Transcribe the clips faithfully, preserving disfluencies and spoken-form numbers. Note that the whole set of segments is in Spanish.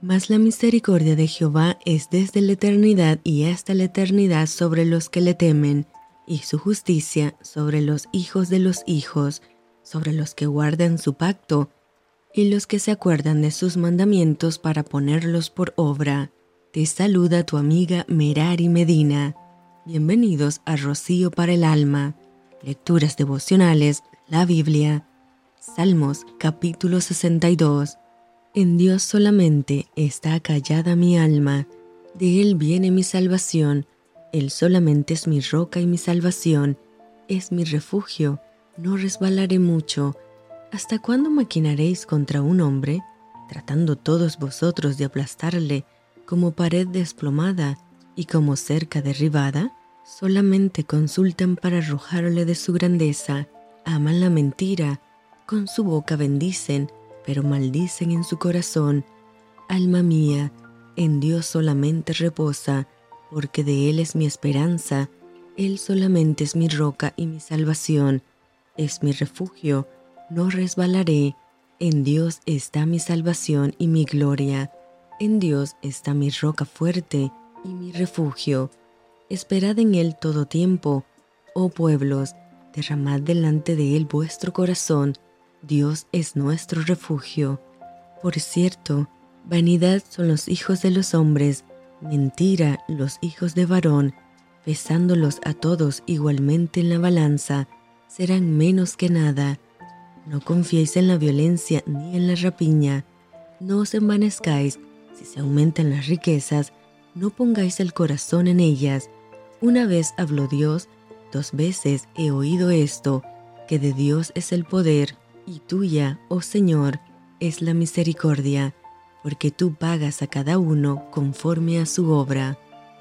Mas la misericordia de Jehová es desde la eternidad y hasta la eternidad sobre los que le temen, y su justicia sobre los hijos de los hijos, sobre los que guardan su pacto, y los que se acuerdan de sus mandamientos para ponerlos por obra. Te saluda tu amiga Merari Medina. Bienvenidos a Rocío para el Alma. Lecturas devocionales, la Biblia. Salmos capítulo sesenta y dos. En Dios solamente está callada mi alma, de Él viene mi salvación. Él solamente es mi roca y mi salvación, es mi refugio, no resbalaré mucho. ¿Hasta cuándo maquinaréis contra un hombre, tratando todos vosotros de aplastarle como pared desplomada y como cerca derribada? Solamente consultan para arrojarle de su grandeza, aman la mentira, con su boca bendicen, pero maldicen en su corazón. Alma mía, en Dios solamente reposa, porque de Él es mi esperanza. Él solamente es mi roca y mi salvación, es mi refugio, no resbalaré. En Dios está mi salvación y mi gloria. En Dios está mi roca fuerte y mi refugio. Esperad en Él todo tiempo, oh pueblos, derramad delante de Él vuestro corazón. Dios es nuestro refugio. Por cierto, vanidad son los hijos de los hombres, mentira los hijos de varón. Pesándolos a todos igualmente en la balanza, serán menos que nada. No confiéis en la violencia ni en la rapiña. No os envanezcáis si se aumentan las riquezas, no pongáis el corazón en ellas. Una vez habló Dios, dos veces he oído esto, que de Dios es el poder, y tuya, oh Señor, es la misericordia, porque tú pagas a cada uno conforme a su obra.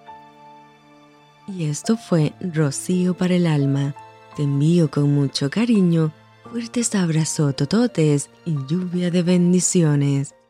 Y esto fue Rocío para el Alma. Te envío con mucho cariño, fuertes abrazos tototes y lluvia de bendiciones.